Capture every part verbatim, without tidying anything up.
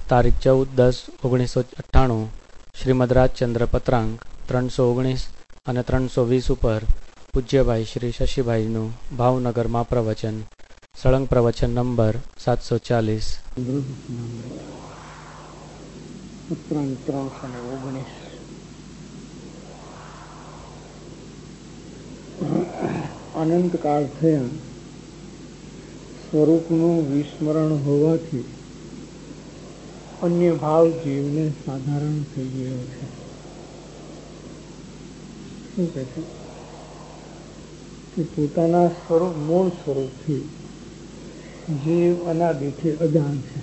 તારીખ ચૌદ દસ ઓગણીસો અઠ્ઠાણું શ્રીમદ રાજચંદ્ર પત્રાંક ત્રણસો ઓગણીસ અને ત્રણસો વીસ ઉપર પૂજ્યભાઈ શ્રી શશીભાઈનું ભાવનગરમાં પ્રવચન. સળંગ પ્રવચન નંબર સાતસો ચાલીસ. પત્રાંક ત્રણસો ને ઓગણીસ. અનંતકાળ થયા સ્વરૂપનું વિસ્મરણ હોવાથી અન્ય ભાવ જીવને સાધારણ થઈ ગયો છે. શું કહે છે કે પોતાના સ્વરૂપ મૂળ સ્વરૂપથી જીવ અનાદિથી અજાણ છે.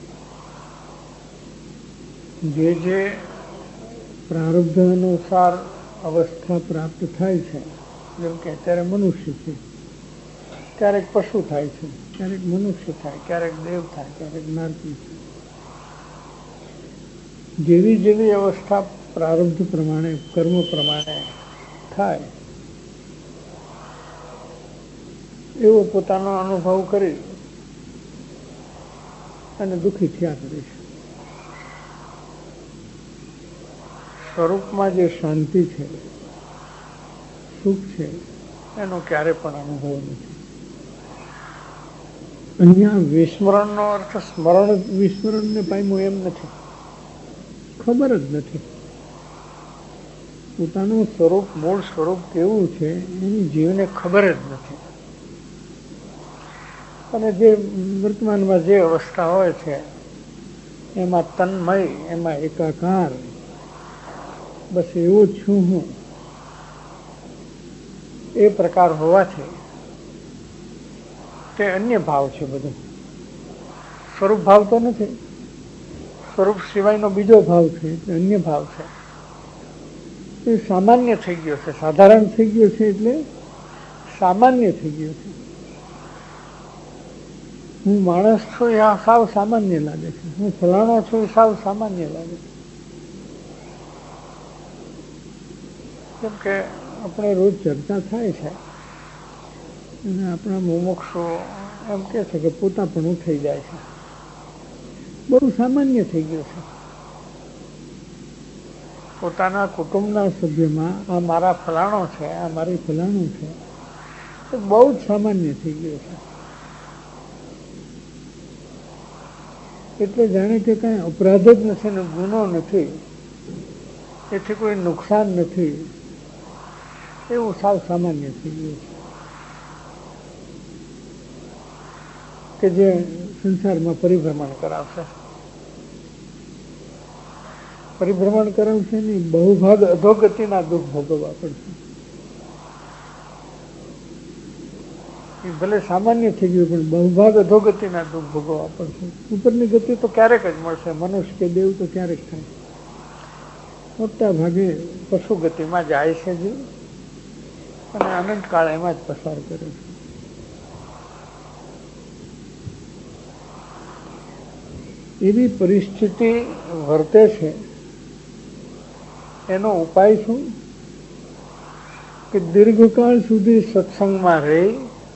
જે જે પ્રારબ્ધ અનુસાર અવસ્થા પ્રાપ્ત થાય છે, જેમ કે અત્યારે મનુષ્ય છે, ક્યારેક પશુ થાય છે, ક્યારેક મનુષ્ય થાય, ક્યારેક દેવ થાય, ક્યારેક નારકી છે. જેવી જેવી અવસ્થા પ્રારબ્ધ પ્રમાણે કર્મ પ્રમાણે થાય એવો પોતાનો અનુભવ કરી અને દુઃખી થયા કરે છે. સ્વરૂપમાં જે શાંતિ છે, સુખ છે, એનો ક્યારે પણ અનુભવ નથી. અહીંયા વિસ્મરણનો અર્થ સ્મરણ વિસ્મરણને પામ્યું એમ નથી, ખબર જ નથી. પોતાનું સ્વરૂપ મૂળ સ્વરૂપ કેવું છે એની જીવને ખબર જ નથી. અને જે વર્તમાનમાં જે અવસ્થા હોય છે એમાં તન્મય, એમાં એકાકાર, બસ એવું જ છું હું, એ પ્રકાર હોવાથી તે અન્ય ભાવ છે. બધું સ્વરૂપ ભાવ તો નથી, સ્વરૂપ સિવાયનો બીજો ભાવ છે, એટલે અન્ય ભાવ છે. એ સામાન્ય થઈ ગયો છે, સાધારણ થઈ ગયો છે, એટલે સામાન્ય થઈ ગયો છે. હું માણસ છું એ સાવ સામાન્ય લાગે છે, હું ફલાણો છું એ સાવ સામાન્ય લાગે છે. કેમ કે આપણે રોજ ચર્ચા થાય છે અને આપણા મુમુક્ષો એમ કહે છે કે પોતા પણ થઈ જાય છે. બહુ સામાન્ય થઈ ગયું છે. પોતાના કુટુંબના સભ્યમાં આ મારા ફલાણો છે, આ મારી ફલાણું છે, એ બહુ જ સામાન્ય થઈ ગયું છે. એટલે જાણે કે કાંઈ અપરાધ જ નથી ને ગુનો નથી, એથી કોઈ નુકસાન નથી, એવું સાવ સામાન્ય થઈ ગયું છે કે જે સંસારમાં પરિભ્રમણ કરાવશે. પરિભ્રમણ કરાવશે નહીં, બહુભાગ અધોગતિના દુઃખ ભોગવવા પડશે. એ ભલે સામાન્ય થઈ ગયું પણ બહુભાગ અધોગતિના દુઃખ ભોગવવા પડશે. ઉપરની ગતિ તો ક્યારેક જ મળશે, મનુષ્ય કે દેવ તો ક્યારેક થાય. મોટા ભાગે પશુ ગતિમાં જાય છે જીવ અને અનંતકાળ એમાં જ પસાર કરે છે. એવી પરિસ્થિતિ વર્તે છે. એનો ઉપાય શું? કે દીર્ઘકાળ સુધી સત્સંગમાં રહી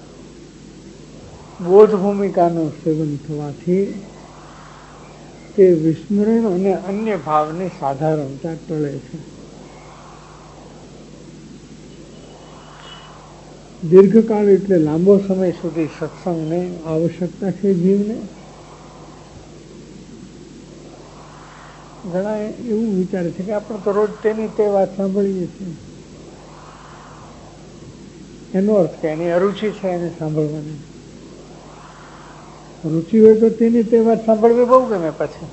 બોધ ભૂમિકાનું સેવન થવાથી તે વિસ્મરણ અને અન્ય ભાવની સાધારણતા ટળે છે. દીર્ઘકાળ એટલે લાંબો સમય સુધી સત્સંગની આવશ્યકતા છે જીવને. ઘણા એવું વિચારે છે કે આપણે તો રોજ તેની તે વાત સાંભળીએ છીએ. એનો અર્થ કે એની અરુચિ છે એને સાંભળવાની. રુચિ હોય તો તેની તે વાત સાંભળવી બહુ ગમે. પછી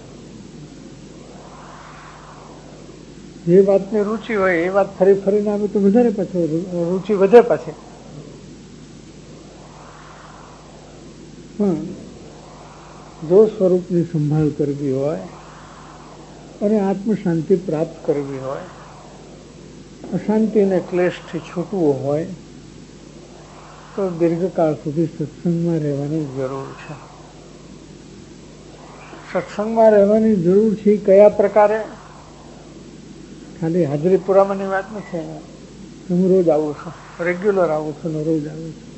જે વાતની રુચિ હોય એ વાત ફરી ફરીને આવે તો વધારે પાછું રુચિ વધે. પછી પણ જો સ્વરૂપની સંભાળ કરવી હોય અને આત્મશાંતિ પ્રાપ્ત કરવી હોય, અશાંતિ અને ક્લેશથી છૂટવું હોય તો દીર્ઘકાળ સુધી સત્સંગમાં રહેવાની જરૂર છે. સત્સંગમાં રહેવાની જરૂર છે. કયા પ્રકારે? ખાલી હાજરી પુરાવાની વાત નથી. હું રોજ આવું છું, રેગ્યુલર આવું છું ને રોજ આવું છું.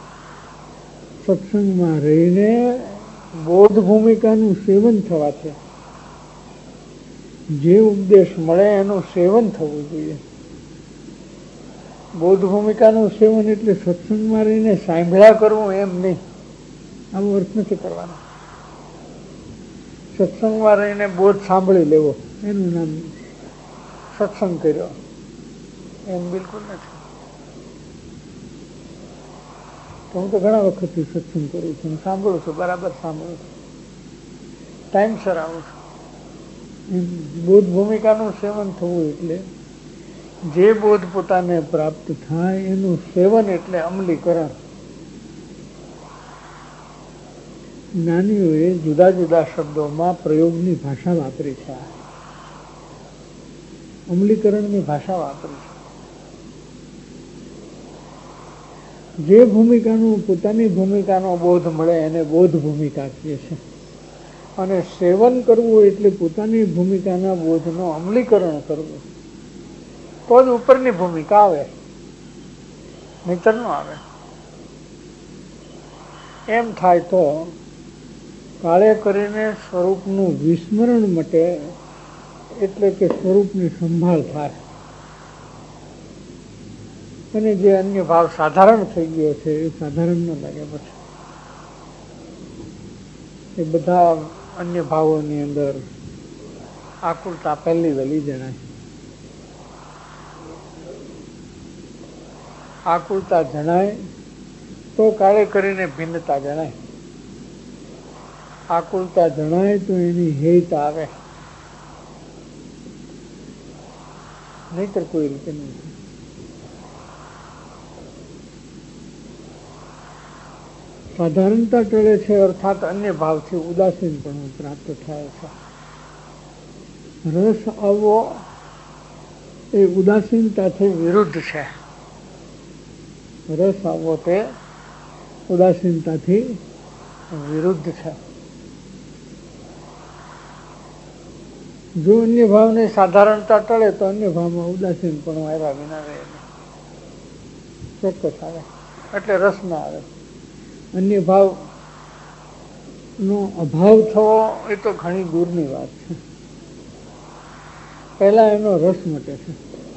સત્સંગમાં રહીને બોધ ભૂમિકાનું સેવન થવાથી જે ઉપદેશ મળે એનું સેવન થવું જોઈએ. બૌદ્ધ ભૂમિકાનું સેવન એટલે સત્સંગમાં રહીને સાંભળ્યા કરવું એમ નહીં, આવો અર્થ નથી કરવાનો. સત્સંગમાં રહીને બોધ સાંભળી લેવો એનું નામ સત્સંગ કર્યો એમ બિલકુલ નથી. તો હું તો ઘણા વખતથી સત્સંગ કરું છું, સાંભળું છું, બરાબર સાંભળું છું, ટાઈમસર આવું છું. બૌદ્ધ ભૂમિકાનું સેવન થવું એટલે જે બોધ પોતાને પ્રાપ્ત થાય એનું સેવન એટલે અમલીકરણ. જ્ઞાનીઓએ જુદા જુદા શબ્દોમાં પ્રયોગની ભાષા વાપરી છે, અમલીકરણની ભાષા વાપરી છે. જે ભૂમિકાનું પોતાની ભૂમિકાનો બોધ મળે એને બોધ ભૂમિકા કહે છે, અને સેવન કરવું એટલે પોતાની ભૂમિકાના બોધનું અમલીકરણ કરવું. તો જ ઉપરની ભૂમિકા આવે, નહીતર ન આવે. એમ થાય તો કાળે કરીને સ્વરૂપનું વિસ્મરણ માટે, એટલે કે સ્વરૂપની સંભાળ થાય. અને જે અન્ય ભાવ સાધારણ થઈ ગયો છે એ સાધારણ ન લાગે. પછી એ બધા અન્ય ભાવોની અંદર આકુલતા પહેલી વહેલી જણાય. આકુલતા જણાય તો કાળે કરીને ભિન્નતા જણાય. આકુલતા જણાય તો એની હેયતા આવે, નહીતર કોઈ રીતે નહીં. સાધારણતા ટળે છે, અર્થાત અન્ય ભાવથી ઉદાસીનપણું પ્રાપ્ત થાય છે. રસ આવવો એ ઉદાસીનતાથી વિરુદ્ધ છે. રસ આવવો તે ઉદાસીનતાથી વિરુદ્ધ છે. જો અન્ય ભાવને સાધારણતા ટળે તો અન્ય ભાવમાં ઉદાસીનપણું આવ્યા વિના રહે નહીં, ચોક્કસ આવે, એટલે રસ ના આવે. અન્ય ભાવનો અભાવ થવો એ તો ઘણી દૂરની વાત છે. પહેલા એનો રસ મટે છે.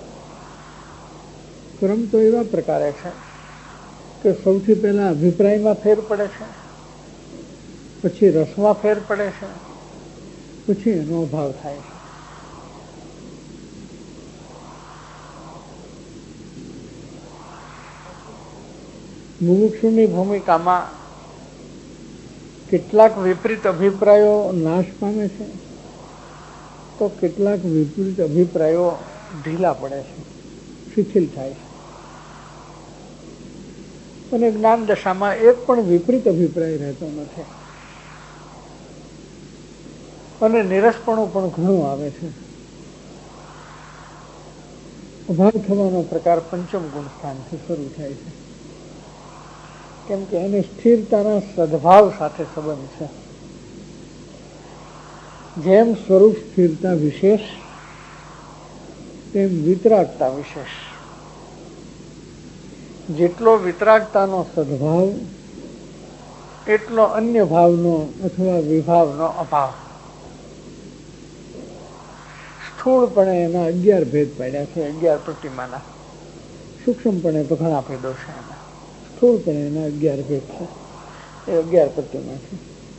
ક્રમ તો એવા પ્રકારે છે કે સૌથી પહેલા અભિપ્રાયમાં ફેર પડે છે, પછી રસમાં ફેર પડે છે, પછી એનો અભાવ થાય છે. મુમુક્ષુની ભૂમિકામાં કેટલાક વિપરીત અભિપ્રાયો નાશ પામે છે, તો કેટલાક વિપરીત અભિપ્રાયો ઢીલા પડે છે, શિથિલ થાય છે. અને જ્ઞાન દશામાં એક પણ વિપરીત અભિપ્રાય રહેતો નથી, અને નિરસપણું પણ ઘણું આવે છે. અભાવ થવાનો પ્રકાર પંચમ ગુણ સ્થાનથી શરૂ થાય છે, કેમ કે એને સ્થિરતાના સદભાવ સાથે સંબંધ છે. જેમ સ્વરૂપ સ્થિરતા વિશેષ તેમ વિતરાગતા વિશેષ. જેટલો વિતરાગતાનો સદભાવ એટલો અન્ય ભાવનો અથવા વિભાવનો અભાવ. સ્થૂળપણે એના અગિયાર ભેદ પાડ્યા છે, અગિયાર પ્રતિમાના. સૂક્ષ્મપણે તો ઘણા ભેદો છે એના. સ્થૂળપણે એના અગિયાર ભેદ છે, એ અગિયાર પ્રતિમા છે.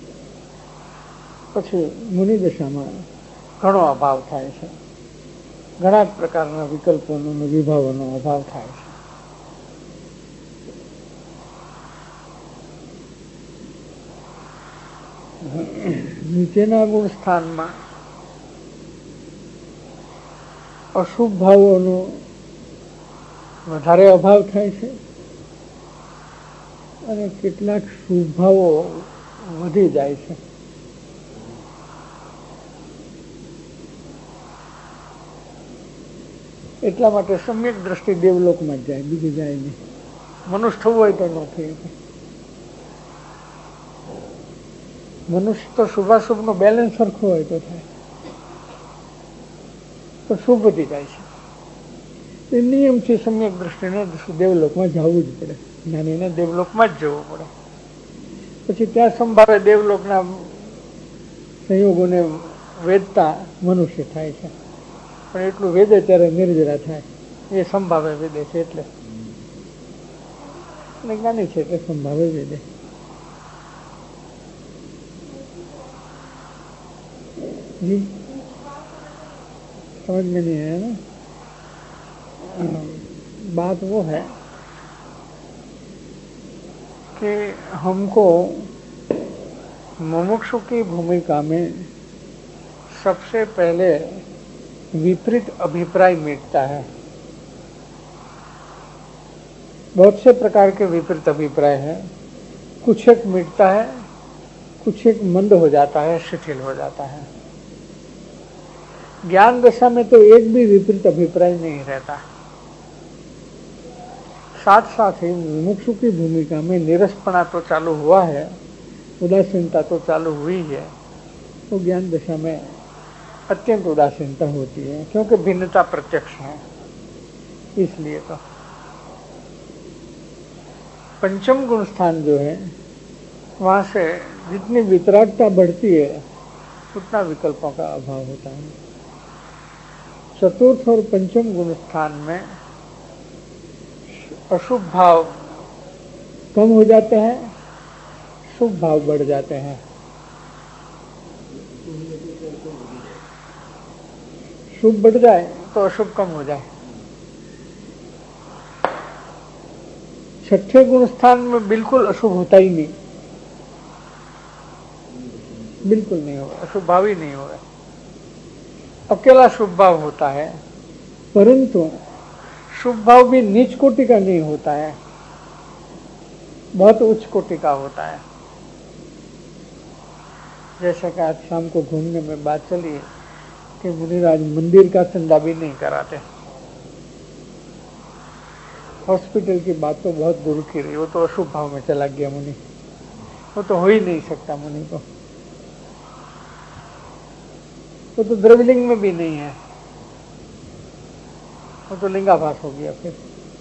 પછી મુનિ દશામાં ઘણો અભાવ થાય છે, ઘણા જ પ્રકારના વિકલ્પોનો અને વિભાવોનો અભાવ થાય છે. નીચેના ગુણ સ્થાનમાં અશુભ ભાવોનો વધારે અભાવ થાય છે, અને કેટલાક શુભ ભાવો વધી જાય છે. એટલા માટે સમ્યક દ્રષ્ટિ દેવલોકમાં જ જાય, બીજી જાય નહીં. મનુષ્ય થવું હોય તો ન થઈ શકે. મનુષ્ય તો શુભાશુભનો બેલેન્સ સરખો હોય તો થાય, તો શુભ વધી જાય છે. એ નિયમથી સમ્યક દ્રષ્ટિને દેવલોકમાં જવું જ પડે, જ્ઞાનીને દેવલોકમાં જ જવું પડે. પછી ત્યાં સંભાવે દેવલોકના સંયોગોને વેદતા મનુષ્ય થાય છે, પણ એટલું વેદે ત્યારે નિર્જરા થાય, એ સંભાવે વેદે છે એટલે, અને જ્ઞાની છે એટલે સંભાવે વેદે. जी समझ में नहीं है ना. बात वो है कि हमको मुमुक्षु की भूमिका में सबसे पहले विपरीत अभिप्राय मिटता है. बहुत से प्रकार के विपरीत अभिप्राय है, कुछ एक मिटता है, कुछ एक मंद हो जाता है, शिथिल हो जाता है. ज्ञान दशा में तो एक भी विपरीत अभिप्राय नहीं रहता. साथ साथ ही मुमुक्षु की भूमिका में निरसपना तो चालू हुआ है, उदासीनता तो चालू हुई है, तो ज्ञान दशा में अत्यंत उदासीनता होती है, क्योंकि भिन्नता प्रत्यक्ष है. इसलिए तो पंचम गुण स्थान जो है, वहां से जितनी वितरागता बढ़ती है उतना विकल्पों का अभाव होता है. चतुर्थ और पंचम गुण स्थान में अशुभ भाव कम हो जाते हैं, शुभ भाव बढ़ जाते हैं. शुभ बढ़ जाए तो अशुभ कम हो जाए. छठे गुण स्थान में बिल्कुल अशुभ होता ही नहीं, बिल्कुल नहीं होगा, अशुभ भाव ही नहीं होगा. अकेला शुभ भाव होता है, परंतु शुभ भाव भी नीच कोटि का नहीं होता है, बहुत उच्च कोटि का होता है. जैसे कि आज शाम को घूमने में बात चली कि मुनिराज मंदिर का चंदा भी नहीं कराते. हॉस्पिटल की बात तो बहुत दूर की रही, वो तो अशुभ भाव में चला गया मुनि, वो तो हो ही नहीं सकता मुनि को, वो तो द्रव्यलिंग में भी नहीं है, वो तो लिंगाभास हो गया फिर.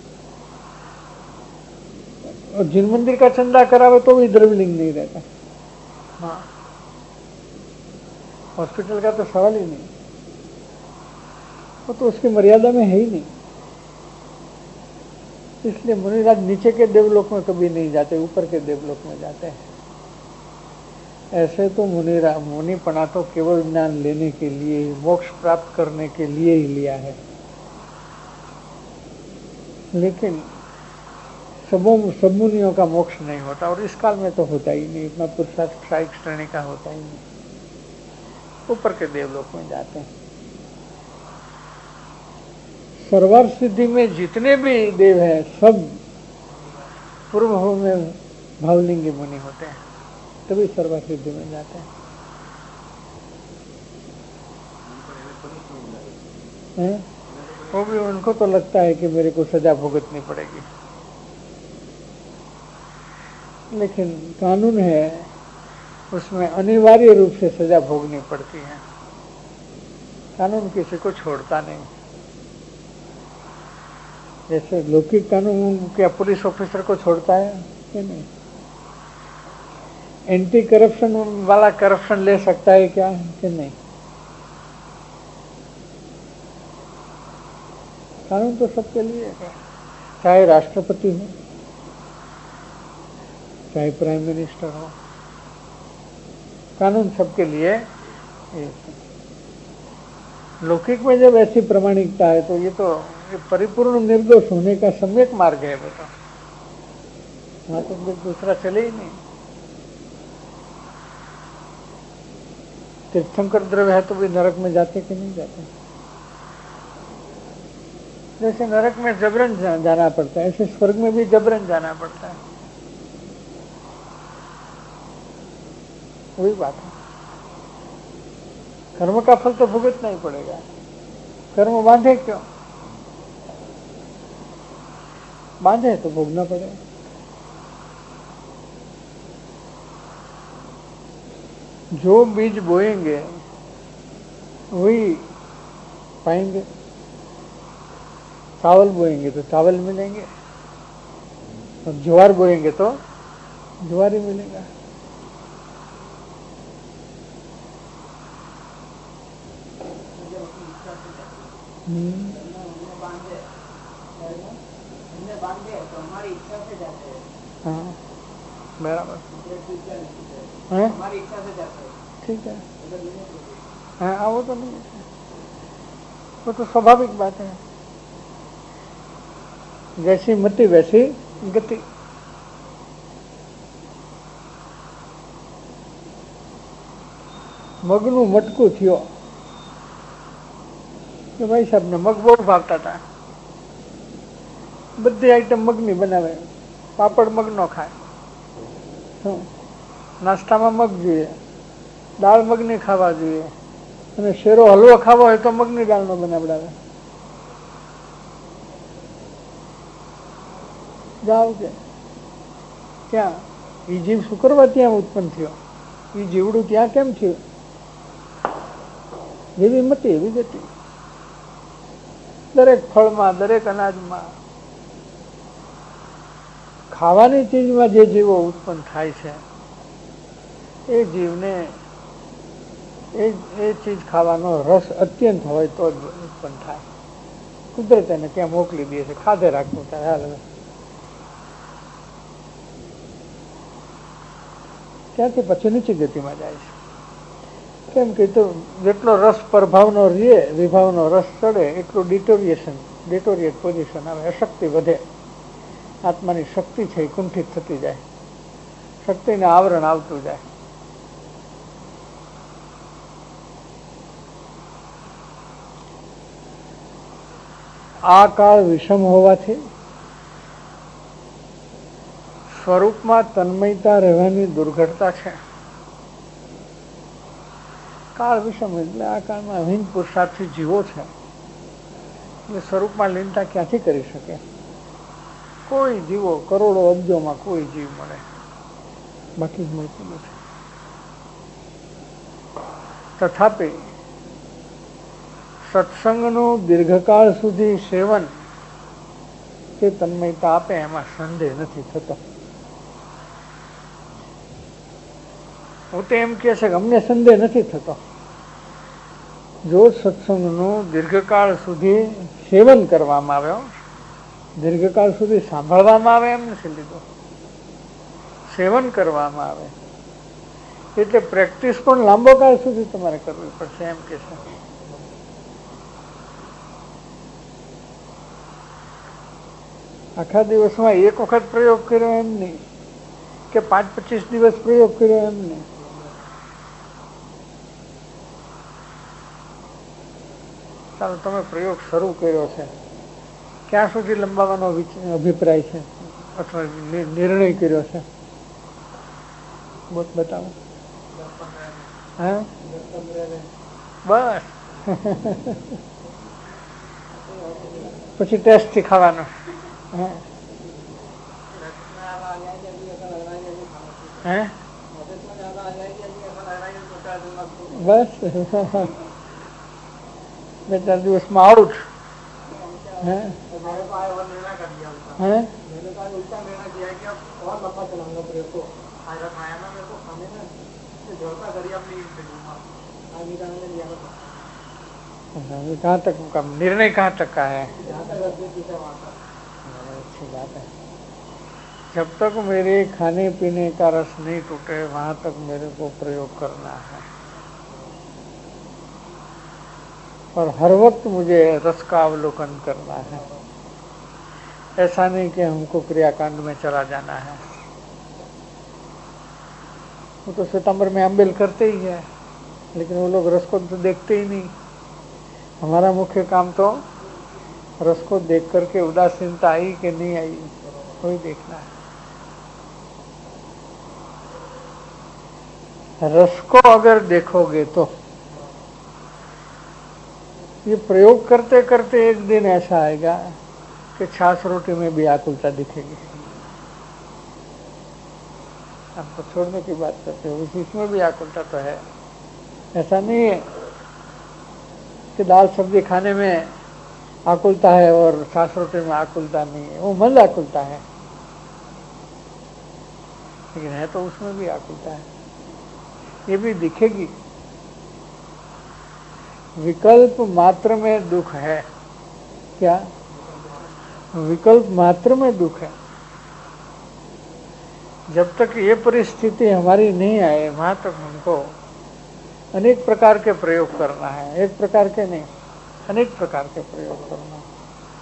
और जिन मंदिर का चंदा करावे तो भी द्रव्यलिंग नहीं रहता. हाँ, हॉस्पिटल का तो सवाल ही नहीं, वो तो उसकी मर्यादा में है ही नहीं. इसलिए मुनिराज नीचे के देवलोक में कभी नहीं जाते, ऊपर के देवलोक में जाते हैं. ऐसे तो मुनिरा मुनिपना तो केवल ज्ञान लेने के लिए ही, मोक्ष प्राप्त करने के लिए ही लिया है. लेकिन सबों सब मुनियों का मोक्ष नहीं होता, और इस काल में तो होता ही नहीं, इतना पुरुषार्थ क्षायिक श्रेणी का होता ही नहीं. ऊपर के देवलोक में जाते हैं. सर्वार्थ सिद्धि में जितने भी देव हैं सब पूर्व भाव में भावलिंगी मुनि होते हैं, तभी सर्वार्थ सिद्धि में जाते हैं. हैं? वो भी उनको तो लगता है कि मेरे को सजा भुगतनी पड़ेगी, लेकिन कानून है उसमें अनिवार्य रूप से सजा भोगनी पड़ती है. कानून किसी को छोड़ता नहीं. जैसे लौकिक कानून क्या पुलिस ऑफिसर को छोड़ता है कि नहीं? एंटी करप्शन वाला करप्शन ले सकता है क्या कि नहीं? कानून तो सबके लिए है, चाहे राष्ट्रपति हो, चाहे प्राइम मिनिस्टर हो, कानून सबके लिए. लौकिक में जब ऐसी प्रामाणिकता है तो ये तो ये परिपूर्ण निर्दोष होने का सम्यक मार्ग है. बताओ, वहां तो फिर दूसरा चले ही नहीं. तीर्थंकर द्रव्य है तो भी नरक में जाते कि नहीं जाते? जैसे नरक में जबरन जाना पड़ता है, ऐसे स्वर्ग में भी जबरन जाना पड़ता है. वही बात है. कर्म का फल तो भुगतना ही पड़ेगा. कर्म बांधे क्यों? बांधे तो भोगना पड़ेगा. जो बीज बोएंगे वही पाएंगे. चावल बोएंगे तो चावल मिलेंगे, और ज्वार बोएंगे तो ज्वार ही मिलेगा. हाँ बराबर है, ठीक है। हाँ वो तो नहीं, वो तो स्वाभाविक बात है, जैसी मति वैसी गति। મગનું મટકું થયો કે ભાઈ સાહેબને મગ બહુ ભાવતા હતા, બધી આઈટમ મગની બનાવે, પાપડ મગનો ખાય, નાસ્તામાં મગ જોઈએ, દાળ મગની ખાવા જોઈએ, અને શેરો હલવો ખાવો હોય તો મગની દાળનો બનાવડાવે. જાવ કે ત્યાં એ જીવ શું કરવા ત્યાં ઉત્પન્ન થયો, એ જીવડું ત્યાં કેમ થયું? જેવી મતિ એવી ગતિ. દરેક ફળમાં, દરેક અનાજમાં, ખાવાની ચીજમાં જે જીવો ઉત્પન્ન થાય છે એ જીવને એ એ ચીજ ખાવાનો રસ અત્યંત હોય તો જ ઉત્પન્ન થાય. કુદરત એને ત્યાં મોકલી દે છે, ખાધે રાખવું થાય. હાલ ત્યાંથી પછી નીચી ગતિમાં જાય છે. કેમ કે તો જેટલો રસ પ્રભાવનો રહે, વિભાવનો રસ ચડે એટલું ડિટોરિએશન ડિટોરિએટ પોઝિશન આવે, અશક્તિ વધે, આત્માની શક્તિ છે એ કુંઠિત થતી જાય, શક્તિને આવરણ આવતું જાય. આ કાળ વિષમ હોવાથી સ્વરૂપમાં તન્મયતા રહેવાની દુર્ઘટતા છે. કાળ વિષમ એટલે આ કાળમાં હિન્દ પુરુષાર્થી જીવો છે એટલે સ્વરૂપમાં લીનતા ક્યાંથી કરી શકે? કોઈ જીવો કરોડો અબજોમાં કોઈ જીવ મળે, બાકી જ મળતું નથી. તથાપિ સત્સંગનું દીર્ઘકાળ સુધી સેવન તે તન્મયતા આપે એમાં સંદેહ નથી થતો. હું તો એમ કહે છે કે અમને સંદેહ નથી થતો. જો સત્સંગનું દીર્ઘકાળ સુધી સેવન કરવામાં આવે, દીર્ઘકાળ સુધી સાંભળવામાં આવે એમ નથી લીધું, સેવન કરવામાં આવે એટલે પ્રેક્ટિસ પણ લાંબો કાળ સુધી તમારે કરવી પડશે એમ કે છે. આખા દિવસમાં એક વખત પ્રયોગ કર્યો એમ નહીં, કે પાંચ પચીસ દિવસ પ્રયોગ કર્યો એમ નહીં. ચાલો તમે પ્રયોગ શરૂ કર્યો છે, ક્યાં સુધી લંબાવવાનો અભિપ્રાય છે અથવા નિર્ણય કર્યો છે? બતાવો. હા બસ પછી ટેસ્ટ થી ખાવાનો. હે બસ બે ચાર દિવસમાં આઉટ. હે હે कहाँ तक का निर्णय कहाँ तक का है? अच्छी बात है. जब तक मेरे खाने पीने का रस नहीं टूटे वहाँ तक मेरे को प्रयोग करना है, और हर वक्त मुझे रस का अवलोकन करना है. ऐसा नहीं कि हमको क्रियाकांड में चला जाना है. वो तो सितंबर में अम्बेल करते ही है, लेकिन वो लोग रस को तो देखते ही नहीं. हमारा मुख्य काम तो रस को देख करके उदासीनता आई कि नहीं आई वही देखना है. रस को अगर देखोगे तो ये प्रयोग करते करते एक दिन ऐसा आएगा कि छाछ रोटी में भी आकुलता दिखेगी. आपको छोड़ने की बात करते हो, इसमें भी आकुलता तो है. ऐसा नहीं है कि दाल सब्जी खाने में आकुलता है और छाछ रोटी में आकुलता नहीं है. वो मन आकुलता है, लेकिन है तो उसमें भी आकुलता है. ये भी दिखेगी. विकल्प मात्र में दुख है। क्या? विकल्प मात्र में दुख है। जब तक ये परिस्थिति हमारी नहीं आए वहां तक हमको अनेक प्रकार के प्रयोग करना है। एक प्रकार के नहीं, अनेक प्रकार के प्रयोग करना है।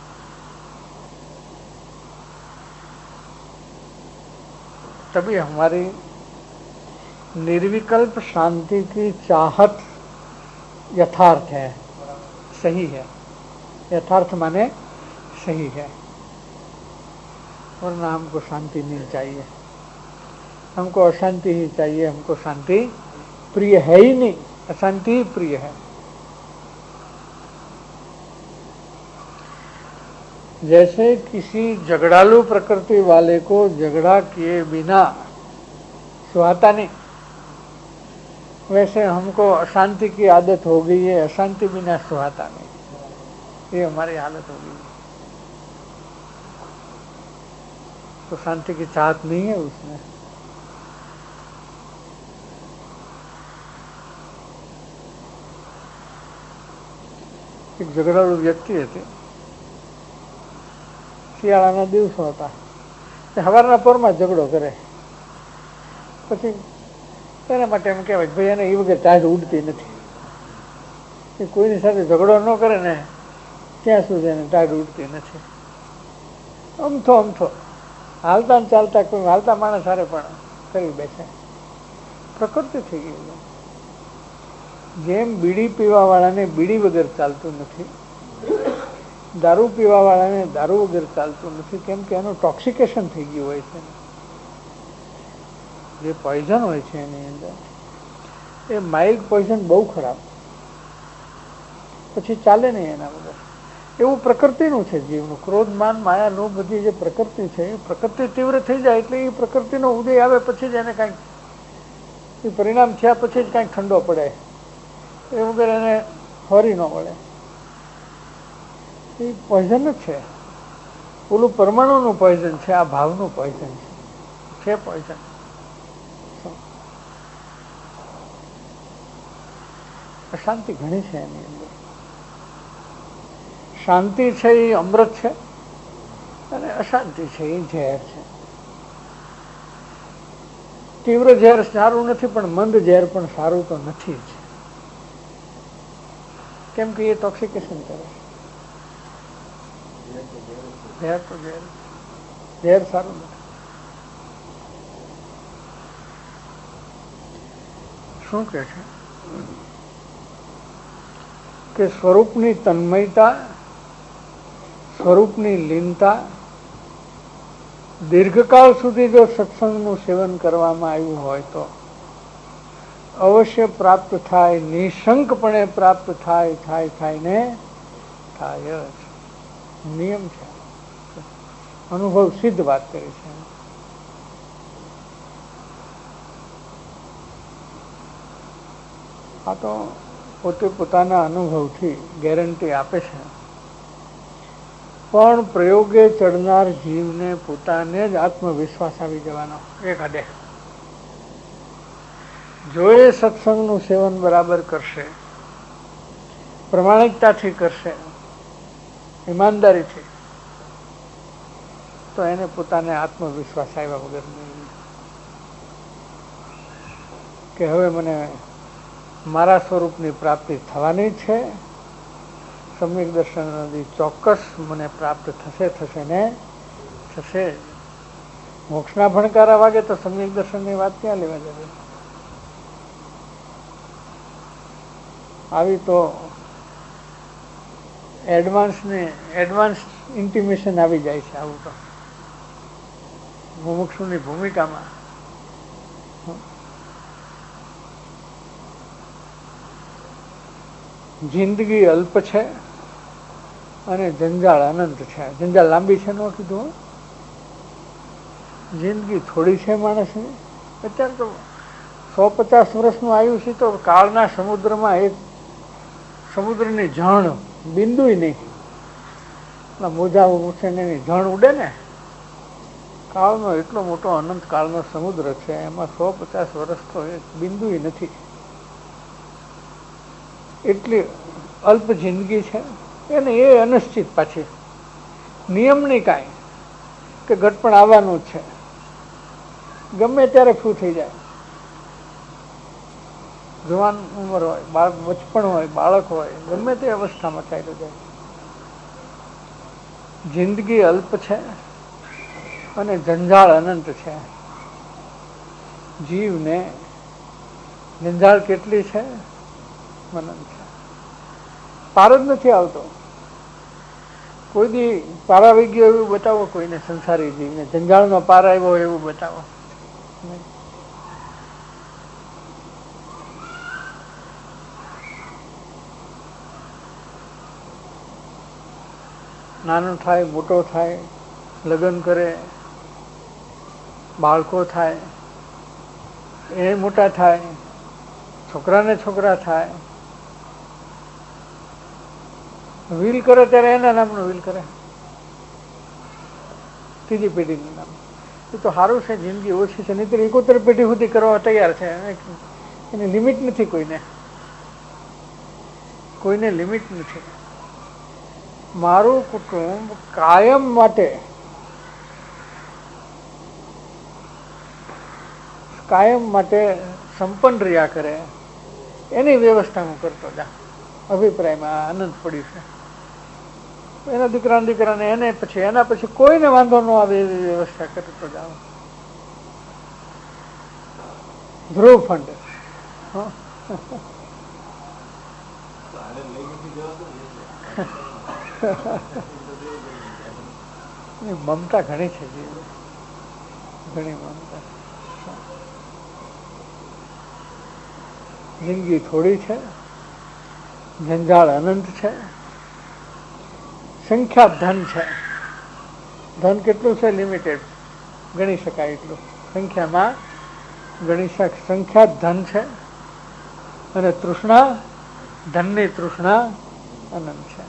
तभी हमारी निर्विकल्प शांति की चाहत यथार्थ है, सही है। यथार्थ माने सही है, वरना हमको शांति नहीं चाहिए। हमको अशांति ही चाहिए। हमको शांति प्रिय है ही नहीं, अशांति ही प्रिय है। जैसे किसी झगड़ालू प्रकृति वाले को झगड़ा किए बिना सुहाता नहीं, वैसे हमको अशांति की आदत हो गई है, अशांति बिना सुहाता नहीं। ये हमारी हालत हो गई है। तो शांति की चाहत नहीं है उसमें। एक झगड़ालू व्यक्ति હતી, શિયાળાના દિવસો હતા, સવારના પોરમાં ઝઘડો કરે, પછી તેના માટે એમ કહેવાય ભાઈ એને એ વગર ટાઢ ઉડતી નથી। એ કોઈની સાથે ઝઘડો ન કરે ને ત્યાં સુધી એને ટાઢ ઉડતી નથી। અમથો અમથો હાલતા ને ચાલતા કોઈ હાલતા માણસ હારે પણ કરી બેસે। પ્રકૃતિ થઈ ગઈ। જેમ બીડી પીવા વાળાને બીડી વગર ચાલતું નથી, દારૂ પીવા વાળાને દારૂ વગર ચાલતું નથી, કેમ કે એનું ટોક્સિકેશન થઈ ગયું હોય છે। જે પોઈઝન હોય છે એની અંદર, એ માઇલ્ડ પોઈઝન બહુ ખરાબ, પછી ચાલે નહીં એના વગર। એવું પ્રકૃતિનું છે જીવનું। ક્રોધ, માન, માયા, લોભ બધી જે પ્રકૃતિ છે, એ પ્રકૃતિ તીવ્ર થઈ જાય એટલે એ પ્રકૃતિનો ઉદય આવે પછી જ એને કાંઈક એ પરિણામ થયા પછી જ કાંઈક ઠંડો પડે। એ વગર એને ફરી ન મળે। એ પોઈઝન જ છે। ઓલું પરમાણુનું પોઈઝન છે, આ ભાવનું પોઈઝન છે। પોઈઝન અશાંતિ ઘણી છે એની અંદર। શાંતિ છે એ અમૃત છે અને અશાંતિ છે એ ઝેર છે। તીવ્ર ઝેર સારું નથી, પણ મંદ ઝેર પણ સારું તો નથી જ, કેમ કે એ ટોક્સિકેશન કરે। ઝેર તો ઝેર, ઝેર સારું નથી। શું કે છે કે સ્વરૂપની તન્મયતા, સ્વરૂપની લીનતા દીર્ઘકાળ સુધી જો સત્સંગનું સેવન કરવામાં આવ્યું હોય તો અવશ્ય પ્રાપ્ત થાય, નિશંકપણે પ્રાપ્ત થાય થાય થાય ને થાય જ। નિયમ છે, અનુભવ સિદ્ધ વાત કરી છે। આ તો પોતે પોતાના અનુભવથી ગેરંટી આપે છે, પણ પ્રયોગે ચડનાર જીવને પોતાને જ આત્મવિશ્વાસ આવી જવાનો એક હદે। જો એ સત્સંગનું સેવન બરાબર કરશે, પ્રમાણિકતાથી કરશે, ઈમાનદારીથી, તો એને પોતાને આત્મવિશ્વાસ આવ્યા વગર નહીં કે હવે મને મારા સ્વરૂપની પ્રાપ્તિ થવાની છે। સમ્યક દર્શન ચોક્કસ મને પ્રાપ્ત થશે થશે ને થશે। મોક્ષના ભણકારા વાગે તો સમ્યક દર્શનની વાત ક્યાં લેવા જશે? આવી તો એડવાન્સ ને એડવાન્સ ઇન્ટિમેશન આવી જાય છે। આવું તો મુમુક્ષુની ભૂમિકામાં જિંદગી અલ્પ છે અને જંજાળ અનંત છે। જંજાળ લાંબી છે ન કીધું, જિંદગી થોડી છે માણસની। અત્યારે તો સો પચાસ વર્ષનું આયુષ્ય તો કાળના સમુદ્રમાં એક સમુદ્રની જણ બિંદુય નહીં, મોજા ઉછેને જણ ઉડે ને, કાળનો એટલો મોટો અનંત કાળનો સમુદ્ર છે, એમાં સો પચાસ વર્ષ તો એક બિંદુય નથી। એટલી અલ્પ જિંદગી છે એને એ અનિશ્ચિત પાછી, નિયમ નહીં કાંઈ કે ઘટપણ આવવાનું જ છે, ગમે ત્યારે ફૂ થઈ જાય. જુવાન ઉંમર હોય, બાળ બચપણ હોય, બાળક હોય, ગમે તે અવસ્થામાં ચાલ્યું જાય. જિંદગી અલ્પ છે અને જંજાળ અનંત છે. જીવને જંજાળ કેટલી છે, અનંત છે. પાર જ નથી આવતો. કોઈ દી પાર આવી ગયો એવું બતાવો કોઈને, સંસારી જીવને જંજાળમાં પાર આવ્યો એવું બતાવો. નાનો થાય, મોટો થાય, લગ્ન કરે, બાળકો થાય, એ મોટા થાય, છોકરાને છોકરા થાય, વીલ કરે ત્યારે એના નામનું વીલ કરે, ત્રીજી પેઢીનું નામ. એ તો સારું છે, જિંદગી ઓછી છે, નહીં તો એકોતેર પેઢી સુધી કરવા તૈયાર છે. એની લિમિટ નથી કોઈને, કોઈને લિમિટ નથી. મારું કુટુંબ કાયમ માટે કાયમ માટે સંપન્ન રહ્યા કરે એની વ્યવસ્થા હું કરતો જા. અભિપ્રાયમાં આનંદ પડ્યું છે. એના દીકરા દીકરાને એને પછી એના પછી કોઈને વાંધો ન આવે એવી વ્યવસ્થા કરતો જાઓ. ધ્રુવ ફંડ મમતા ઘણી છે, ઘણી મમતા. જિંદગી થોડી છે, જંજાળ અનંત છે, સંખ્યા ધન છે. ધન કેટલું છે? લિમિટેડ, ગણી શકાય એટલું. સંખ્યામાં ગણી શક સંખ્યા ધન છે અને તૃષ્ણા, ધનની તૃષ્ણા અનંત છે.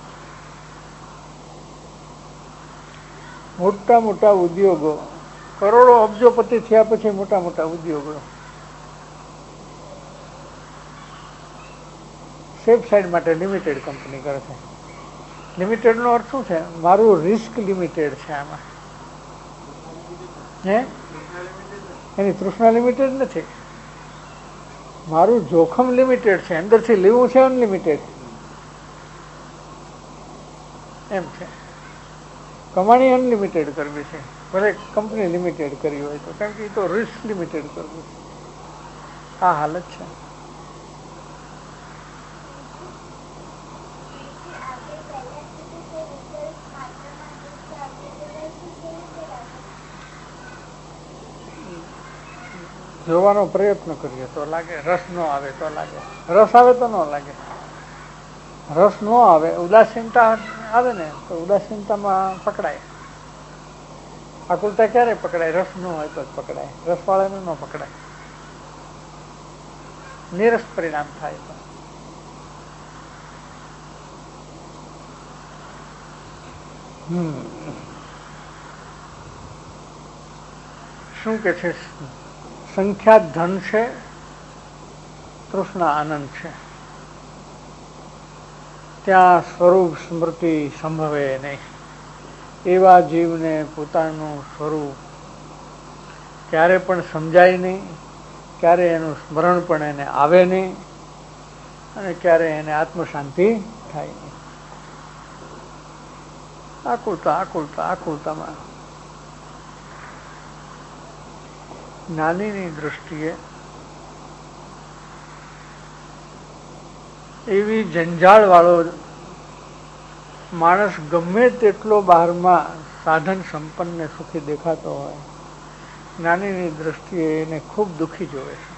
મોટા મોટા ઉદ્યોગો, કરોડો અબજોપતિ થયા પછી મોટા મોટા ઉદ્યોગો સેફ સાઈડ માટે લિમિટેડ કંપની કરે છે. લિમિટેડનો અર્થ શું છે? મારું રિસ્ક લિમિટેડ છે આમાં. હે એની તૃષ્ણા લિમિટેડ નથી, મારું જોખમ લિમિટેડ છે. અંદરથી લેવું છે અનલિમિટેડ, એમ છે. કમાણી અનલિમિટેડ કરવી છે, ભલે કંપની લિમિટેડ કરી હોય તો, કારણ કે એ તો રિસ્ક લિમિટેડ કરવું છે. આ હાલત છે. જોવાનો પ્રયત્ન કરીએ તો લાગે, રસ ન આવે તો લાગે, રસ આવે તો ન લાગે. રસ ન આવે, ઉદાસીનતા આવે ને તો ઉદાસીનતામાં પકડાય. આકુલતા ક્યારે પકડાય? રસ ન હોય તો જ પકડાય, રસવાળાને ન પકડાય. નિરસ પરિણામ થાય તો. હમ શું કે છે? સંખ્યા ધન છે, તૃષ્ણા આનંદ છે. ત્યાં સ્વરૂપ સ્મૃતિ સંભવે નહીં. એવા જીવને પોતાનું સ્વરૂપ ક્યારે પણ સમજાય નહીં, ક્યારે એનું સ્મરણ પણ એને આવે નહીં, અને ક્યારે એને આત્મશાંતિ થાય નહીં. આકુલતા આકુલતા આકુલતામાં જ્ઞાનીની દૃષ્ટિએ એવી જંજાળ વાળો માણસ ગમે તેટલો બહારમાં સાધન સંપન્ન સુખી દેખાતો હોય, જ્ઞાનીની દૃષ્ટિએ એને ખૂબ દુઃખી જોવે છે.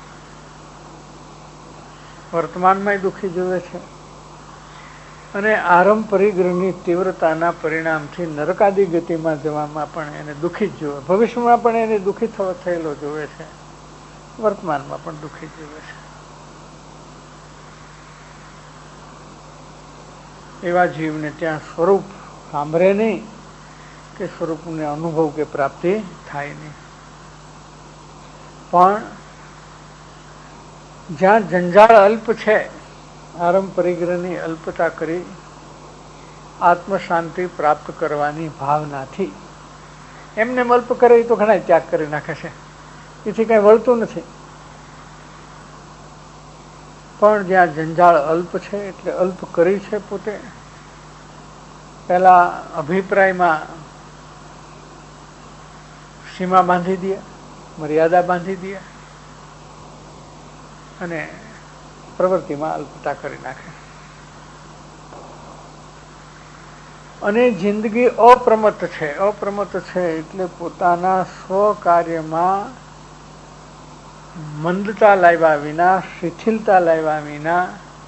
વર્તમાનમાં દુઃખી જોવે છે અને આરંભ પરિગ્રહની તીવ્રતાના પરિણામથી નરકાદી ગતિમાં જવામાં પણ એને દુઃખી જ જોવે. ભવિષ્યમાં પણ એને દુઃખી થવા થયેલો જોવે છે, વર્તમાનમાં પણ દુઃખી જોવે છે. એવા જીવને ત્યાં સ્વરૂપ સાંભળે નહીં કે સ્વરૂપને અનુભવ કે પ્રાપ્તિ થાય નહીં. પણ જ્યાં જંજાળ અલ્પ છે આરંભ પરિગ્રહની અલ્પતા કરી આત્મ શાંતિ પ્રાપ્ત કરવાની ભાવનાથી એમને અલ્પ કરે તો ઘણા ત્યાગ કરી નાખે છે, એથી કઈ વળતું નથી. પણ જ્યાં જંજાળ અલ્પ છે એટલે અલ્પ કરી છે પોતે. પેલા અભિપ્રાયમાં સીમા બાંધી દે, મર્યાદા બાંધી દે અને પ્રવૃત્તિમાં અલ્પતા કરી નાખે. અને જિંદગી અપ્રમત્ત છે. અપ્રમત્ત છે એટલે પોતાના સ્વકાર્યમાં મંદતા લાવ્યા વિના, શિથિલતા લાવ્યા વિના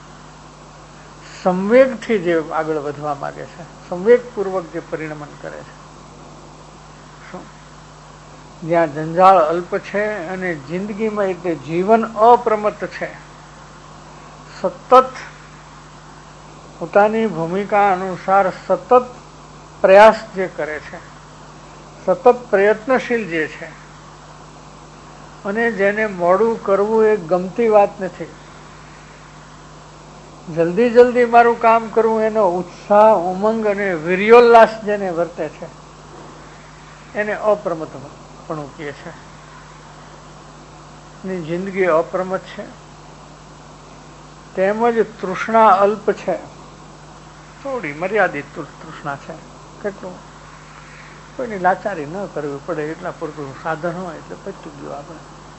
સંવેગથી જે આગળ વધવા માંગે છે, સંવેગપૂર્વક જે પરિણમન કરે છે, શું જ્યાં જંજાળ અલ્પ છે અને જિંદગીમાં એટલે જીવન અપ્રમત્ત છે, સતત પોતાની ભૂમિકા અનુસાર સતત પ્રયાસ જે કરે છે, સતત પ્રયત્નશીલ જે છે, અને જેને મોડું કરવું એ ગમતી વાત નથી. જલ્દી જલ્દી મારું કામ કરવું એનો ઉત્સાહ, ઉમંગ અને વીર્યોલ્લાસ જેને વર્તે છે એને અપ્રમત્તપણું કહે છે. ની જિંદગી અપ્રમત્ત છે. તેમજ તૃષ્ણા અલ્પ છે, થોડી મર્યાદિત તૃષ્ણા છે. કેટલું કોઈની લાચારી ન કરવી પડે એટલા પૂરતું સાધન હોય એટલે પચી ગયું. આપણે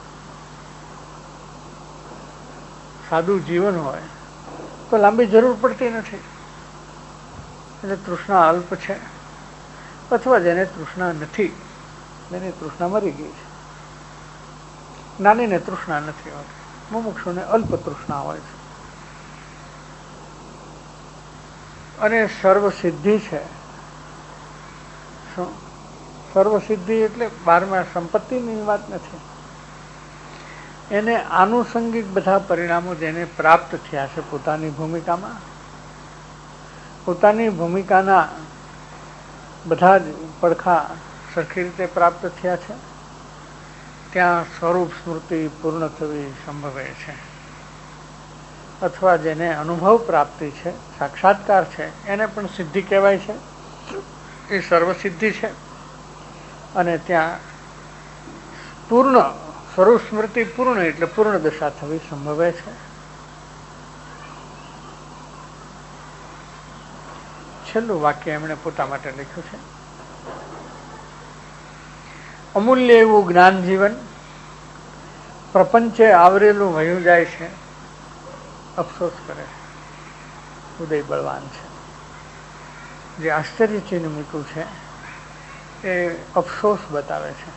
સાદું જીવન હોય તો લાંબી જરૂર પડતી નથી. એટલે તૃષ્ણા અલ્પ છે. અથવા જેને તૃષ્ણા નથી, જેની તૃષ્ણા મરી ગઈ છે. નાનીને તૃષ્ણા નથી હોતી, મુમુક્ષુને અલ્પ તૃષ્ણા હોય છે. અને સર્વસિદ્ધિ છે. શું સર્વસિદ્ધિ એટલે બારમાં સંપત્તિની વાત નથી. એને આનુષંગિક બધા પરિણામો જેને પ્રાપ્ત થયા છે પોતાની ભૂમિકામાં, પોતાની ભૂમિકાના બધા જ પડખા સરખી રીતે પ્રાપ્ત થયા છે, ત્યાં સ્વરૂપ સ્મૃતિ પૂર્ણ થવી સંભવે છે. અથવા જેને અનુભવ પ્રાપ્તિ છે, સાક્ષાત્કાર છે, એને પણ સિદ્ધિ કહેવાય છે. એ સર્વસિદ્ધિ છે. અને ત્યાં પૂર્ણ સ્વરૂપ સ્મૃતિ પૂર્ણ એટલે પૂર્ણ દશા થવી સંભવે છે. છેલ્લું વાક્ય એમણે પોતા માટે લખ્યું છે. અમૂલ્ય એવું જ્ઞાન જીવન પ્રપંચે આવરેલું વયું જાય છે, અફસોસ કરે છે. ઉદય બળવાન છે. જે આશ્ચર્યચિહ્ન મૂક્યું છે એ અફસોસ બતાવે છે.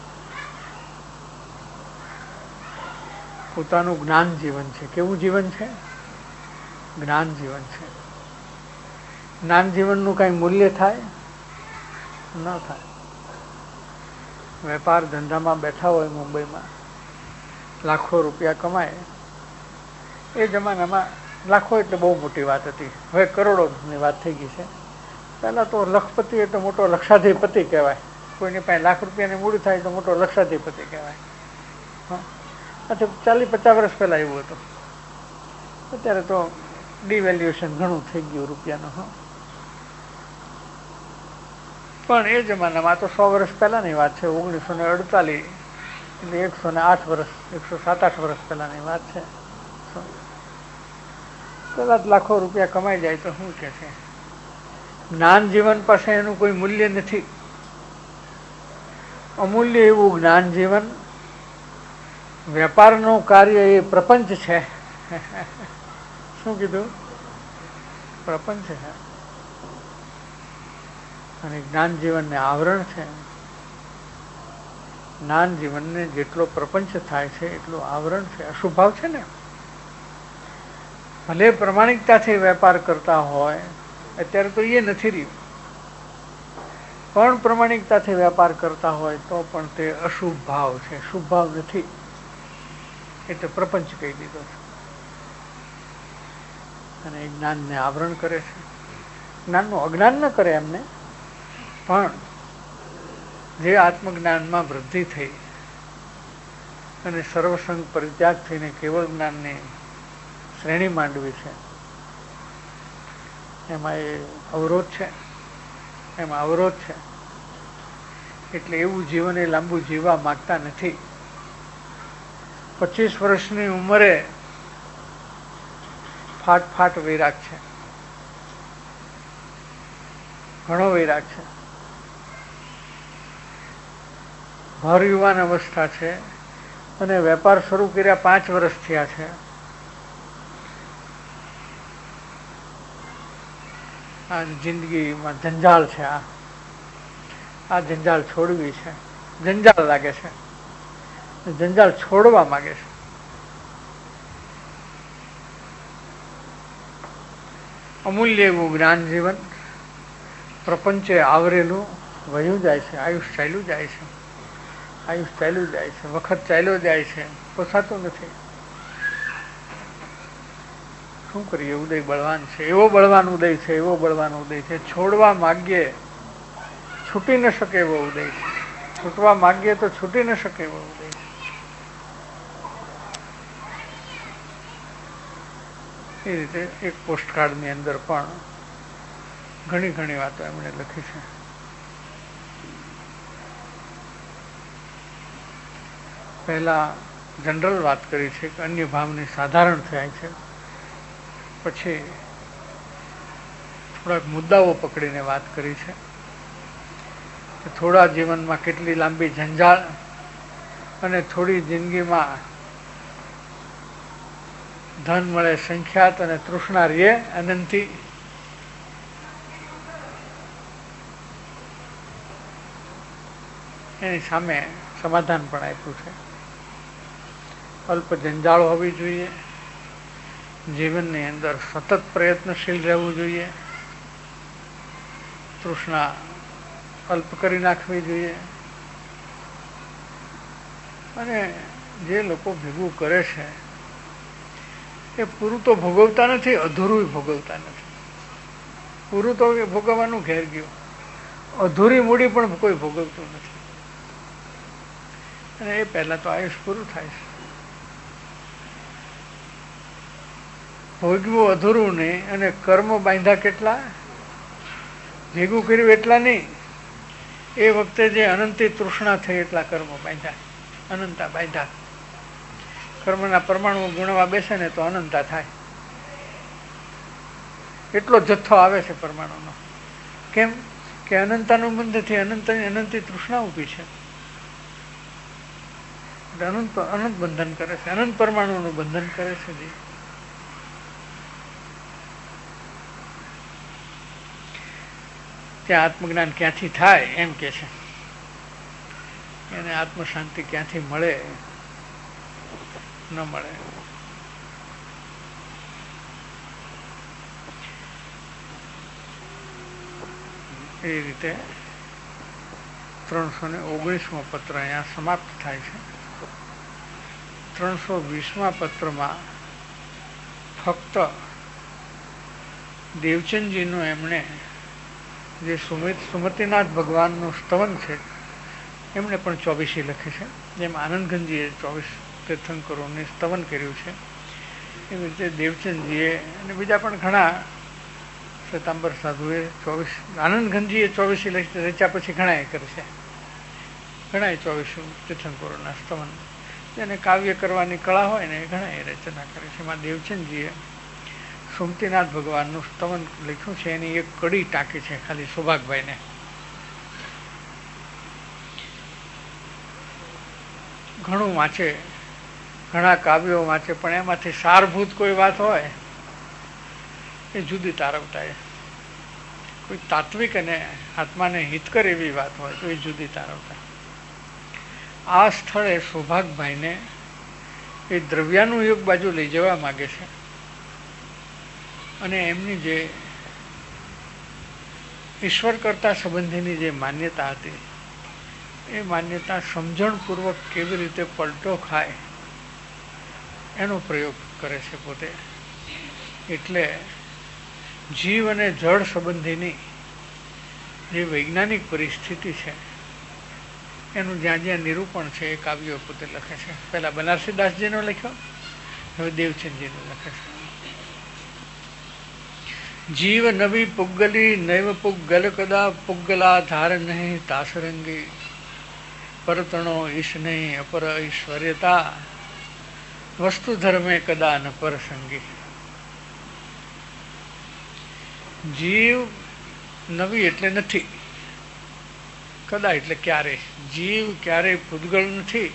પોતાનું જ્ઞાન જીવન છે. કેવું જીવન છે? જ્ઞાન જીવન છે. જ્ઞાન જીવનનું કઈ મૂલ્ય થાય? ન થાય. વેપાર ધંધામાં બેઠા હોય મુંબઈમાં, લાખો રૂપિયા કમાય. એ જમાનામાં લાખો એટલે બહુ મોટી વાત હતી. હવે કરોડોની વાત થઈ ગઈ છે. પહેલા તો લખપતિ એટલે મોટો લક્ષાધિપતિ કહેવાય. કોઈની પાસે લાખ રૂપિયાની મૂડી થાય તો મોટો લક્ષાધિપતિ કહેવાય. હા, અચ્છા, ચાલીસ પચાસ વર્ષ પહેલા એવું હતું. અત્યારે તો ડિવેલ્યુએશન ઘણું થઈ ગયું રૂપિયાનું. હા, પણ એ જમાનામાં તો સો વર્ષ પહેલાની વાત છે. ઓગણીસો ને અડતાલીસ એટલે એકસો ને આઠ વર્ષ એકસો સાત આઠ વર્ષ પહેલાની વાત છે. કદાચ લાખો રૂપિયા કમાઈ જાય તો શું કે છે? જ્ઞાન જીવન પાસે એનું કોઈ મૂલ્ય નથી. અમૂલ્ય એવું જ્ઞાન જીવન, વેપારનું કાર્ય એ પ્રપંચ છે. શું કીધું? પ્રપંચ છે. અને જ્ઞાન જીવનને આવરણ છે. જ્ઞાન જીવનને જેટલો પ્રપંચ થાય છે એટલું આવરણ છે. અશુભાવ છે ને. ભલે પ્રમાણિકતાથી વેપાર કરતા હોય, અત્યારે તો એ નથી રહ્યું, પણ પ્રમાણિકતાથી વેપાર કરતા હોય તો પણ તે અશુભ ભાવ છે, શુભ ભાવ નથી. એટલે પ્રપંચ કહી દીધો છે. અને એ જ્ઞાનને આવરણ કરે છે. જ્ઞાનનું અજ્ઞાન ન કરે એમને, પણ જે આત્મજ્ઞાનમાં વૃદ્ધિ થઈ અને સર્વસંગ પરિત્યાગ થઈને કેવળ જ્ઞાનની શ્રેણી માંડવી છે, એમાં એ અવરોધ છે, એમાં અવરોધ છે. એટલે એવું જીવન એ લાંબુ જીવવા માંગતા નથી. પચીસ વર્ષની ઉંમરે ફાટ ફાટ વૈરાગ છે, ઘણો વૈરાગ છે. ભર યુવાન અવસ્થા છે અને વેપાર શરૂ કર્યા પાંચ વર્ષ થયા છે. આ જિંદગીમાં જંજાળ છે, આ આ જંજાળ છોડવી છે, જંજાળ લાગે છે, જંજાળ છોડવા માંગે છે. અમૂલ્ય એવું જ્ઞાન જીવન પ્રપંચે આવરેલું વયું જાય છે, આયુષ ચાલ્યું જાય છે, આયુષ ચાલ્યું જાય છે, વખત ચાલ્યો જાય છે, પોસાતું નથી. શું કરીએ? ઉદય બળવાન છે, એવો બળવાન ઉદય છે, એવો બળવાન ઉદય છે, છોડવા માગીએ છૂટી ન શકે એવો ઉદય છે, છૂટવા માગીએ તો છૂટી ન શકે એવો ઉદય છે. એ રીતે એક પોસ્ટકાર્ડની અંદર પણ ઘણી ઘણી વાતો એમણે લખી છે. પહેલા જનરલ વાત કરી છે કે અન્ય ભાવની સાધારણ થાય છે, પછી થોડાક મુદ્દાઓ પકડીને વાત કરી છે કે થોડા જીવનમાં કેટલી લાંબી ઝંઝાળ અને થોડી જિંદગીમાં ધન મળે સંખ્યાત અને તૃષ્ણા રે અનંતી. એની સામે સમાધાન પણ આપ્યું છે. અલ્પ જંજાળ હોવી જોઈએ, જીવનની અંદર સતત પ્રયત્નશીલ રહેવું જોઈએ, તૃષ્ણા અલ્પ કરી નાખવી જોઈએ, અને જે લોકો ભેગું કરે છે એ પૂરું તો ભોગવતા નથી, અધૂરું ભોગવતા નથી. પૂરું તો ભોગવવાનું ઘેર ગયું, અધૂરી મૂડી પણ કોઈ ભોગવતું નથી. અને એ પહેલા તો આયુષ પૂરું થાય છે. ભોગવું અધૂરું નહીં અને કર્મ બાંધ્યા કેટલા, ભેગું કર્યું એટલા નહીં. એ વખતે જે અનંતી તૃષ્ણા થઈ એટલા કર્મ બાંધ્યા, અનંતા બાંધ્યા. કર્મના પરમાણુ ગુણવા બેસે ને તો અનંતા થાય, એટલો જથ્થો આવે છે પરમાણુનો. કેમ કે અનંતાનુબંધથી અનંત અનંતી તૃષ્ણા ઊભી છે, અનંત અનંત બંધન કરે છે, અનંત પરમાણુનું બંધન કરે છે. ત્યાં આત્મજ્ઞાન ક્યાંથી થાય એમ કે છે, એને આત્મ શાંતિ ક્યાંથી મળે? ન મળે. એ રીતે ત્રણસો ને ઓગણીસમો પત્ર અહીંયા સમાપ્ત થાય છે. ત્રણસો વીસમા પત્રમાં ફક્ત દેવચંદજીનું એમણે જે સુમિત સુમતિનાથ ભગવાનનું સ્તવન છે એમણે પણ ચોવીસી લખી છે. જેમ આનંદગંજીએ ચોવીસ તીર્થંકરોને સ્તવન કર્યું છે એવી રીતે દેવચંદજીએ અને બીજા પણ ઘણા શ્વેતાંબર સાધુએ ચોવીસ, આનંદગંજીએ ચોવીસી રચ્યા પછી ઘણા એ કરશે, ઘણા ચોવીસ તીર્થંકરોના સ્તવન, જેને કાવ્ય કરવાની કળા હોય ને એ ઘણા એ રચના કરે છે. એમાં દેવચંદજીએ સુમતિનાથ ભગવાનનું સ્તવન લખ્યું છે, એની એક કડી ટાંકી છે ખાલી સૌભાગભાઈને. ઘણું વાંચે, ઘણા કાવ્યો વાંચે, પણ એમાંથી સારભૂત કોઈ વાત હોય એ જુદી તારવતા. એ કોઈ તાત્વિક અને આત્માને હિતકર એવી વાત હોય તો એ જુદી તારવતા. આ સ્થળે સૌભાગભાઈને એ દ્રવ્યાનું યુગ બાજુ લઈ જવા માગે છે અને એમની જે ઈશ્વર કરતા સંબંધીની જે માન્યતા હતી એ માન્યતા સમજણપૂર્વક કેવી રીતે પલટો ખાય એનો પ્રયોગ કરે છે પોતે. એટલે જીવ અને જળ સંબંધીની જે વૈજ્ઞાનિક પરિસ્થિતિ છે એનું જ્યાં જ્યાં નિરૂપણ છે એ કાવ્યો પોતે લખે છે. પહેલા બનારસીદાસજીનો લખ્યો, હવે દેવચંદજીનો લખે છે. જીવ નવી પુગ્ગલી નૈવ પુગ્ગલ કદા પુગ્ગલા ધાર નહીં તાસરંગી પરતણો ઈશ નહીં અપર ઐશ્વર્યતા વસ્તુ ધર્મે કદા ન પરસંગી. જીવ નવી એટલે નથી, કદા એટલે ક્યારે. જીવ ક્યારે પૂદગળ નથી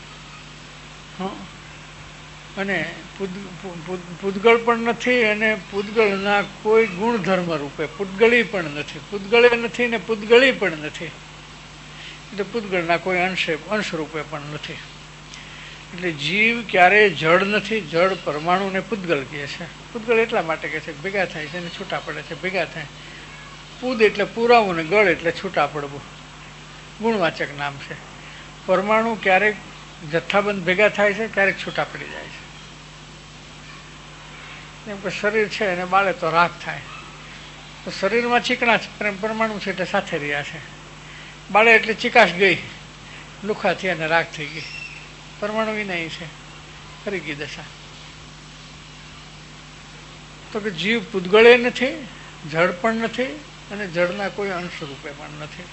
અને પૂદગળ પણ નથી અને પૂદગળના કોઈ ગુણધર્મ રૂપે પૂદગળી પણ નથી. પૂદગળે નથી ને પૂદગળી પણ નથી એટલે પૂદગળના કોઈ અંશે અંશ રૂપે પણ નથી. એટલે જીવ ક્યારેય જળ નથી. જળ પરમાણુને પૂદગળ કહે છે. પૂદગળ એટલા માટે કહે છે ભેગા થાય છે અને છૂટા પડે છે. ભેગા થાય. પૂદ એટલે પુરાવું ને ગળ એટલે છૂટા પડવું, ગુણવાચક નામ છે. પરમાણુ ક્યારેક જથ્થાબંધ ભેગા થાય છે, ક્યારેક છૂટા પડી જાય છે. જેમ કે શરીર છે એને બાળે તો રાખ થાય, તો શરીરમાં ચીકણા પરમાણુ છે એટલે સાથે રહ્યા છે. બાળે એટલે ચીકાશ ગઈ, લુખા થઈ અને રાખ થઈ ગઈ. પરમાણુ વિનાય છે, ફરી ગઈ દશા. તો કે જીવ પૂદગળે નથી, જળ પણ નથી અને જળના કોઈ અંશ રૂપે પણ નથી.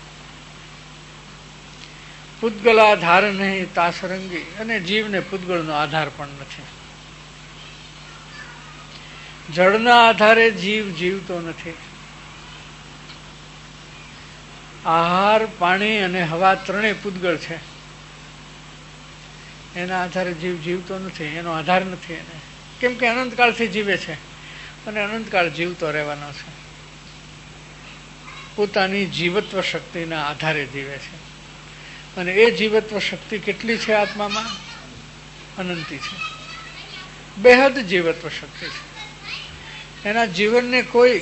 પૂદગલા આધાર નહીં તાસરંગી, અને જીવને પૂદગળનો આધાર પણ નથી. જળના આધારે જીવ જીવતો નથી. આહાર, પાણી અને હવા ત્રણેય પૂદગળ છે. એના આધારે જીવ જીવતો નથી, એનો આધાર નથી એને. કેમ કે અનંતકાળથી જીવે છે અને અનંતકાળ જીવતો રહેવાનો છે. પોતાની જીવત્વ શક્તિના આધારે જીવે છે અને એ જીવત્વ શક્તિ કેટલી છે આત્મામાં? અનંતી છે, બેહદ જીવત્વ શક્તિ છે. એના જીવનને કોઈ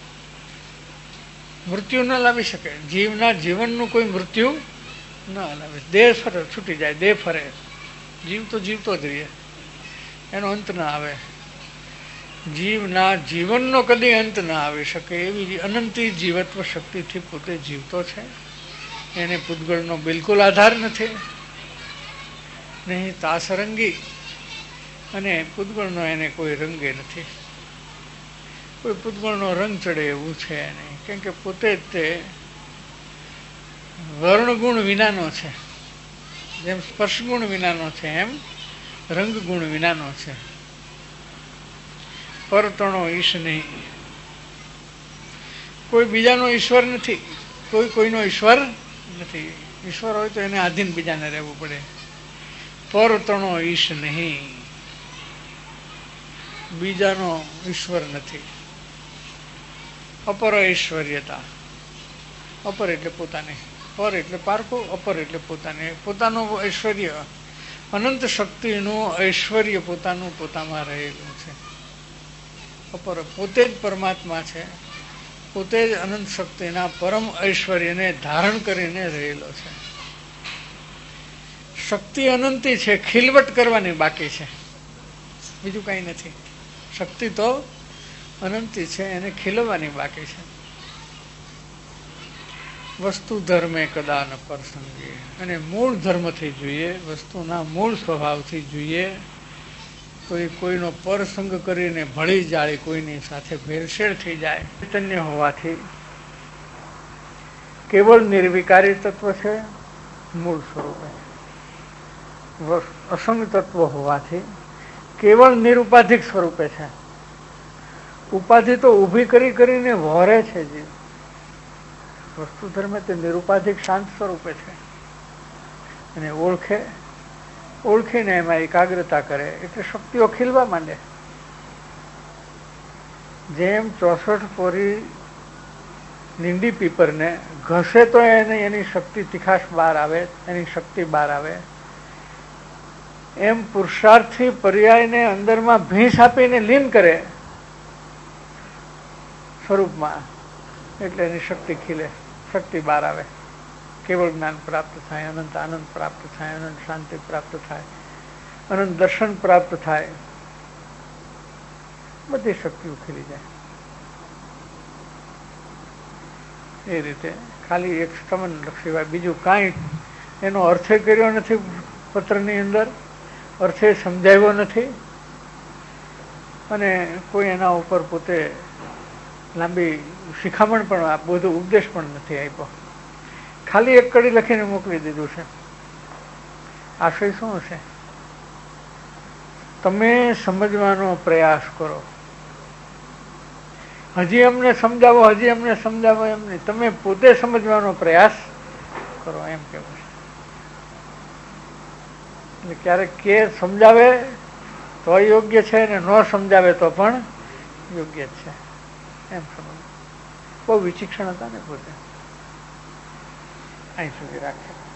મૃત્યુ ન લાવી શકે. જીવના જીવનનું કોઈ મૃત્યુ ન લાવે. દેહ ફરે, છૂટી જાય, દેહ ફરે, જીવ તો જીવતો જ રહે, એનો અંત ના આવે. જીવના જીવનનો કદી અંત ના આવી શકે એવી અનંતી જીવત્વ શક્તિથી પોતે જીવતો છે. એને પૂદગળનો બિલકુલ આધાર નથી, નહીં તાસરંગી, અને પૂદગળનો એને કોઈ રંગે નથી. કોઈ પૂદગળનો રંગ ચડે એવું છે નહીં, કેમ કે પોતે જ તે વર્ણગુણ વિનાનો છે. જેમ સ્પર્શગુણ વિનાનો છે એમ રંગગુણ વિનાનો છે. પરતણો ઈશ નહીં, કોઈ બીજાનો ઈશ્વર નથી, કોઈ કોઈનો ઈશ્વર નથી. ઈશ્વર હોય તો એને આધીન બીજાને રહેવું પડે. પરતણો ઈશ નહીં, બીજાનો ઈશ્વર નથી. અપર ઐશ્વર્યતા, અપર એટલે પોતાને, પર એટલે પારખું, અપર એટલે પોતાને. પોતાનું ઐશ્વર્ય, અનંત શક્તિનું ઐશ્વર્ય પોતાનું પોતામાં રહેલું છે. અપર પોતે જ પરમાત્મા છે, પોતે જ અનંત શક્તિના પરમ ઐશ્વર્યને ધારણ કરીને રહેલો છે. શક્તિ અનંતી છે, ખીલવટ કરવાની બાકી છે, બીજું કઈ નથી. શક્તિ તો અનંતી છે, એને ખીલવવાની બાકી છે. વસ્તુ ધર્મે કદા ન પરસંગે, અને મૂળ ધર્મથી જોઈએ, વસ્તુના મૂળ સ્વભાવથી જોઈએ તો એ કોઈનો પરસંગ કરીને ભળી જાળી કોઈની સાથે ભેળસેળ થઈ જાય. ચૈતન્ય હોવાથી કેવળ નિર્વિકારી તત્વ છે મૂળ સ્વરૂપે. અસંગ તત્વ હોવાથી કેવળ નિરુપાધિક સ્વરૂપે છે. ઉપાધિ તો ઊભી કરી કરીને વહોરે છે જીવ. વસ્તુ ધર્મે તે નિરુપાધિક શાંત સ્વરૂપે છે અને ઓળખે, ઓળખીને એમાં એકાગ્રતા કરે એટલે શક્તિઓ ખીલવા માંડે. જેમ ચોસઠ પોરી લીંડી પીપરને ઘસે તો એને એની શક્તિ તીખાશ બહાર આવે, એની શક્તિ બહાર આવે, એમ પુરુષાર્થી પર્યાયને અંદરમાં ભીંસ આપીને લીન કરે સ્વરૂપમાં એટલે એની શક્તિ ખીલે, શક્તિ બહાર આવે. કેવળ જ્ઞાન પ્રાપ્ત થાય, અનંત આનંદ પ્રાપ્ત થાય, અનંત શાંતિ પ્રાપ્ત થાય, અનંત દર્શન પ્રાપ્ત થાય, બધી શક્તિઓ ખીલી જાય. એ રીતે ખાલી એક સ્તમન સિવાય બીજું કાંઈ એનો અર્થે કર્યો નથી. પત્રની અંદર અર્થે સમજાવ્યો નથી અને કોઈ એના ઉપર પોતે લાંબી શિખામણ પણ આ બધો ઉપદેશ પણ નથી આપ્યો, ખાલી એક કડી લખીને મોકલી દીધું છે. આશય શું છે? તમે સમજવાનો પ્રયાસ કરો. હજી અમને સમજાવો, હજી અમને સમજાવો એમ નહીં, તમે પોતે સમજવાનો પ્રયાસ કરો એમ કેવું છે. એટલે ક્યારેક કે સમજાવે તો યોગ્ય છે ને ન સમજાવે તો પણ યોગ્ય જ છે એમ સમજ. બહુ વિચિક્ષણ હતા ને પોતે. અહીં સુધી રાખે.